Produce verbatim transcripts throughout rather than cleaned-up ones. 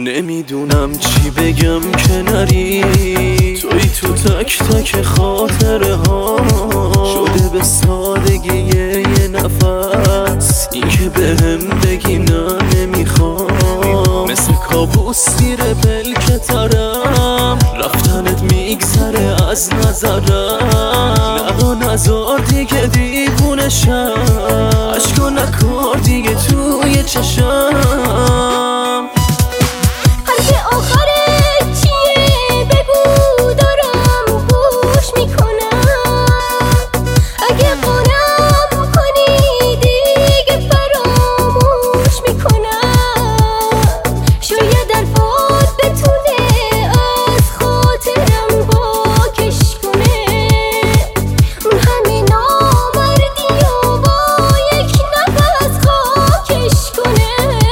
نمیدونم چی بگم که نری، توی تو تک تک خاطره ها شده به سادگی یه نفس، این که بهم بگی نه نمیخوام، مثل کابوس میره پلکترم، رفتنت میگذره از نظرم، نه نزار دیگه دیوونشم، عشقا نکار دیگه توی چشم. حرف آخرت چیه بگو دارم گوش میکنم، اگه قانم کنی دیگه فراموش میکنم، شاید حرفات بتونه از خاطرم پاکش کنه، اون همه نامردی و با یک نفس خاکش کنه.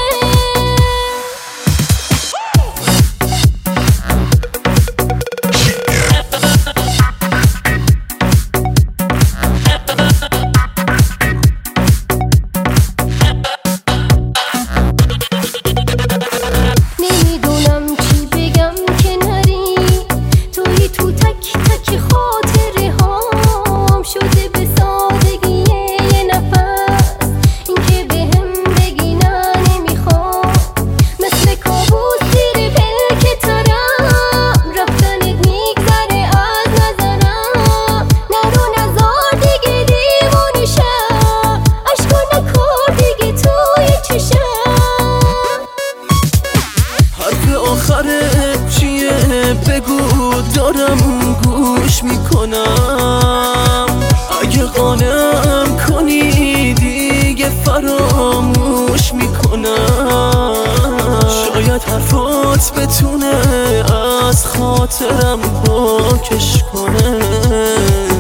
نمیدونم چی بگم که نری، توی تو تک تک خاطره هام شده به سادگی یه نفس، این که بهم بگی نه نمیخوام، مثل کابوس زیر پلکترم، رفتنت میگذره از نظرم، نرو نزار دیگه دیوونشم، عشقا نکار دیگه توی چشم. حرف آخرت چیه بگو دارم گوش میکنم، اگه قانم کنی دیگه فراموش میکنم، شاید حرفات بتونه از خاطرم پاکش کنه.